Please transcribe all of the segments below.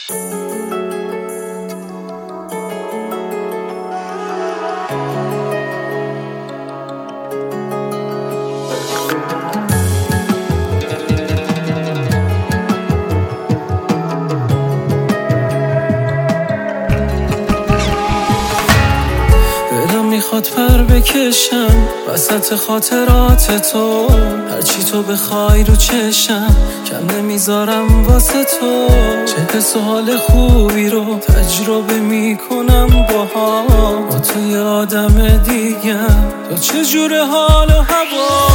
میخواد پر بکشم وسط خاطرات تو، هرچی تو بخوای رو چشم کم نمیذارم واسه تو. چه حس و حال خوبی رو تجربه میکنم با تو یه آدم دیگم. تو چجور حال و هوا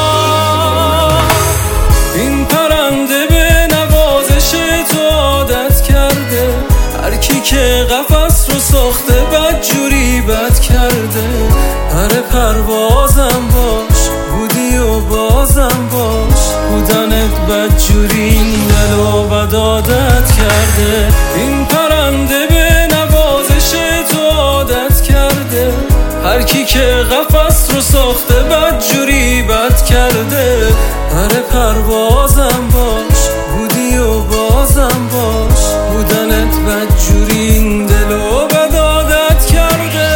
این پرنده به نوازش تو عادت کرده، هر کی که قفس رو ساخته بدجوری بد کرده. پر پروازم باش بودی و بازم باش، بودنت بدجوری این دلو بد عادت کرده. این پرنده به نوازش تو عادت کرده، هر کی که قفس رو ساخته بدجوری بد کرده. پر پروازم باش بودی و بازم باش، بودنت بدجوری این دلو بد عادت کرده.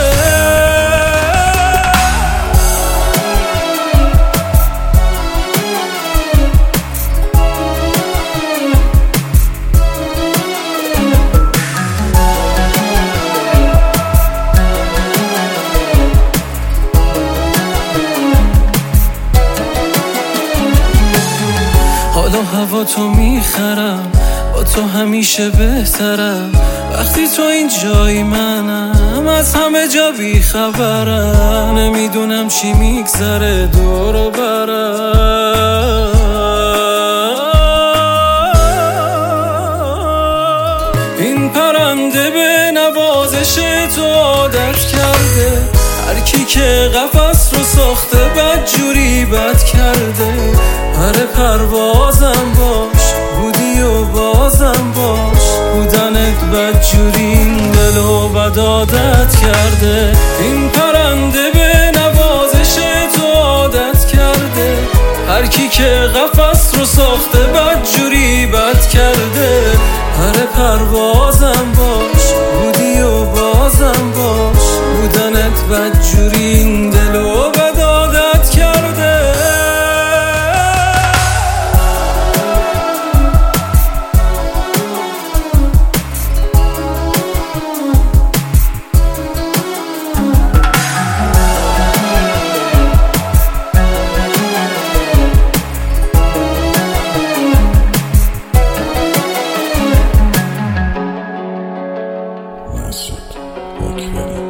حالا هوا تو میخرم، با تو همیشه بهترم. وقتی تو این جایی منم از همه جا بیخبرم، نمیدونم چی میگذره دور و برم. این پرنده به نوازش تو عادت کرده، هر کی که قفس رو ساخته بدجوری بد کرده. پر پروازم باش بودی و بازم باش، بودنت بدجوری این دلو بد عادت کرده. این پرنده به نوازش تو عادت کرده، هر کی که قفس رو ساخته بدجوری بد کرده. پر پروازم باش بودی و بازم باش، بودنت بدجوری این دلو بد عادت کرده. Nasıl? Okey.